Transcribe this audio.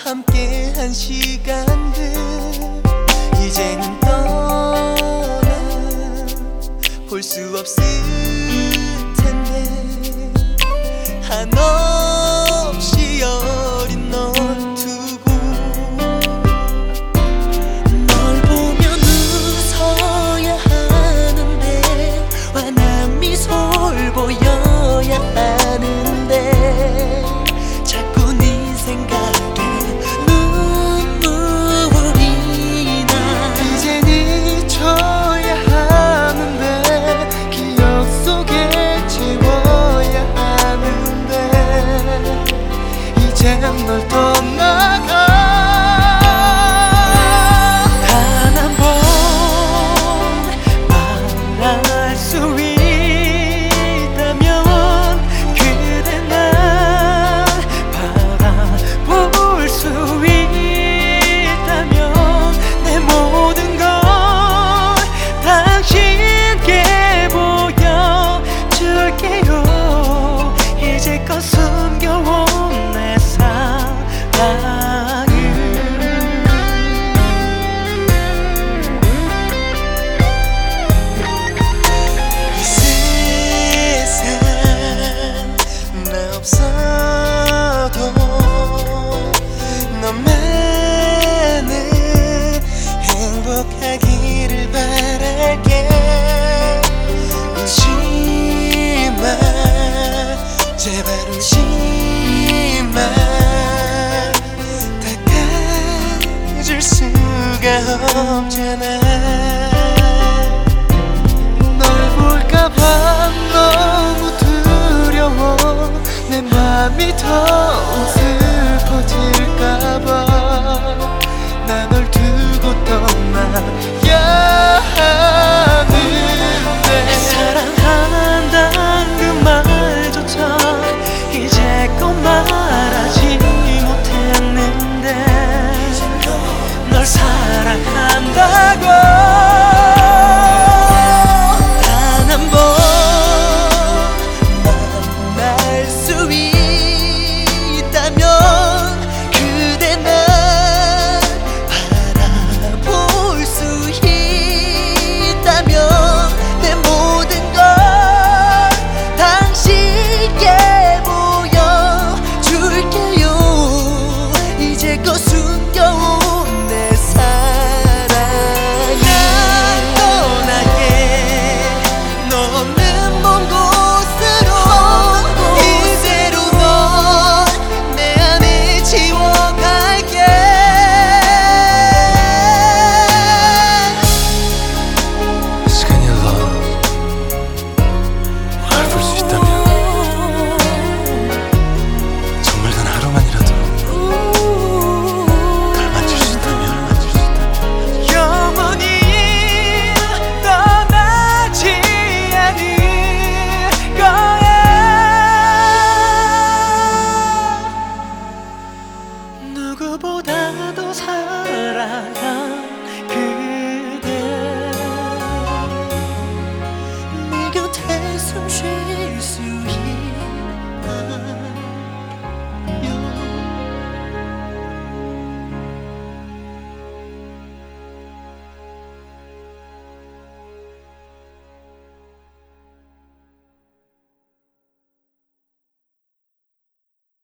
함께한 시간들 이제는 떠나 볼 수 없을 텐데 한없이 어린 널 두고 널 보면 웃어야 하는데 환한 미소를 보여야 하는데 자꾸 네 생각에 눈물이 나 이젠 잊혀야 하는데 기억 속에 지워야 하는데 이젠 널 떠나가 단 한 번 말할 수 있다면 그대 날 바라볼 수 있다면 내 모든 걸 당신께 보여줄게요. 이제껏 숨겨온 내 사랑을 이 세상 나 없어도 너만은 행복하기를 바랄게. 울지마 제발 울지마 닦아줄 수가 없잖아. 널 볼까봐 너무 두려워. 내 맘이 더 슬퍼질까봐 나 널 두고 떠나야 하는데 사랑한다는 그 말조차 이제껏 말하지 못했는데 널 사랑한다고 단 한 번 만날 수 있다면 그대 날 바라볼 수 있다면 내 모든 걸 당신께 보여줄게요. 이제껏 숨겨온 내 사랑을 난 떠나게 너 없는 먼 곳으로 이대로 넌 내 안에 지워갈게. 시간이 흘러 날 볼 수 있다면 정말 단 하루만이라도 날 만질 수 있다면 영원히 떠나지 않을 거야. 누구보다도 사랑한 그대 네 곁에 숨 쉬